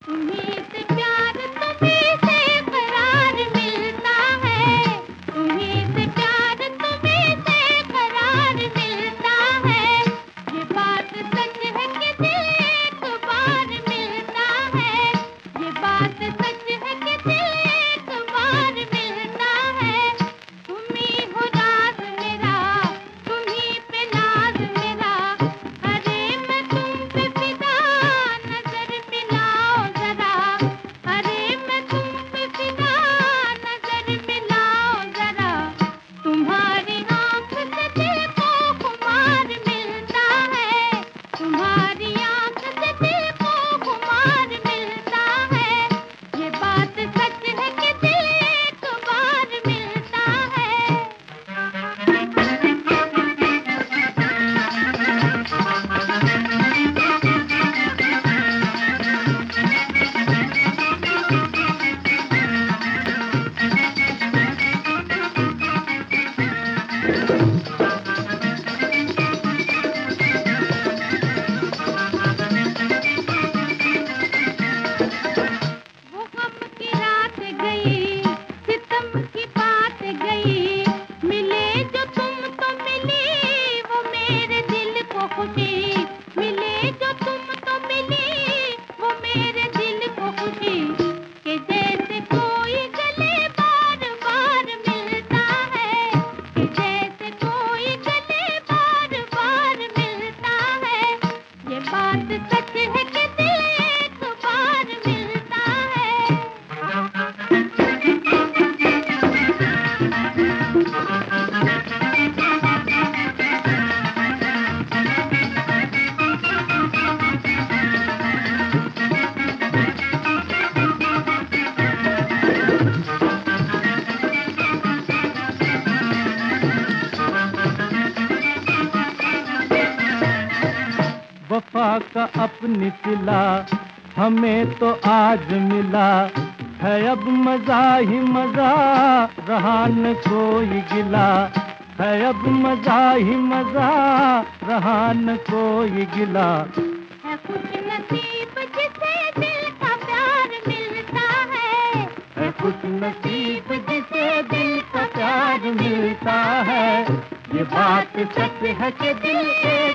तुम्हीं से प्यार तुम्हीं से करार मिलता है, तुम्हीं से प्यार तुम्हीं से करार मिलता है। ये बात सच है कि दिल एक बार मिलता है, ये बात सच है कि दिल एक बार मिलता है। तुम्हीं हो राज मेरा, तुम्हीं पे नाज मेरा, अरे मैं तुम पे फिदा, नजर मिलाओ जरा, अरे मैं तुम पे फिदा, नजर मिलाओ जरा। तुम्हारी आँख से दिल को खुमार मिलता है, तुम्हारी आँख से दिल को खुमार मिलता है। ये बात सच है कि दिल एक बार मिलता है। वो गम की रात गई, सितम की बात गई, मिले जो तुम तो मिली वो मेरे दिल को खुशी, मिले जो तुम तो मिली वो मेरे दिल को खुशी। कि जैसे कोई गले बार बार मिलता है, कि जैसे कोई गले बार बार मिलता है। ये बात सच है कि दिल एक बार मिलता है। वफा का अपनी सिला हमें तो आज मिला है, अब मजा ही मजा, रहा न कोई गिला है, अब मजा ही मजा, रहा न कोई गिला। है खुश नसीब जिसे दिल का प्यार मिलता है खुश नसीब जिसे दिल का प्यार मिलता है। ये बात सच है कि दिल के